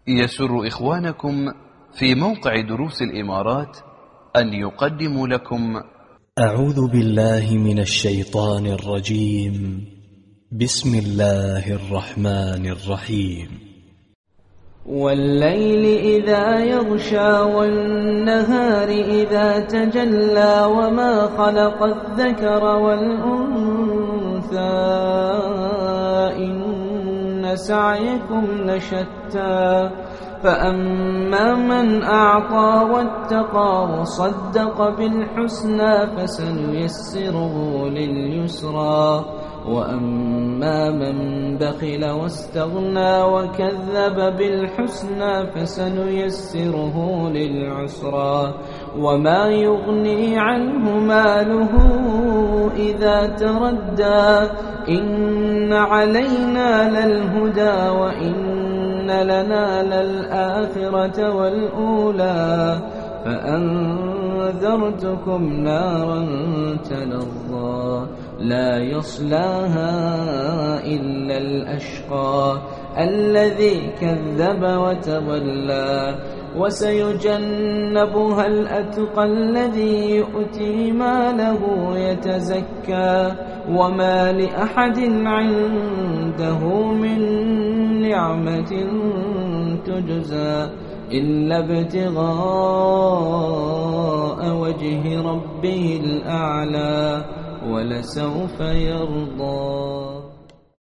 يسر إخوانكم في موقع دروس الإمارات أن يقدموا لكم أعوذ بالله من الشيطان الرجيم. بسم الله الرحمن الرحيم. والليل إذا يغشى والنهار إذا تجلى وما خلق الذكر والأنثى إن سعيكم لشتى فأما من أعطى واتقى وصدق بالحسنى فسنيسره لليسرى وأما من بخل واستغنى وكذب بالحسنى فسنيسره للعسرى وما يغني عنه ماله إذا تردى إن علينا للهدى وإن لنا للآخرة والأولى فأنذرتكم نارا تلظى لا يصلاها إلا الأشقى الذي كذب وتولى وسيجنبها الأتقى الذي يؤتي ماله يتزكى وما لأحد عنده من نعمة تجزى إلا ابتغاء وجه ربه الأعلى ولسوف يرضى.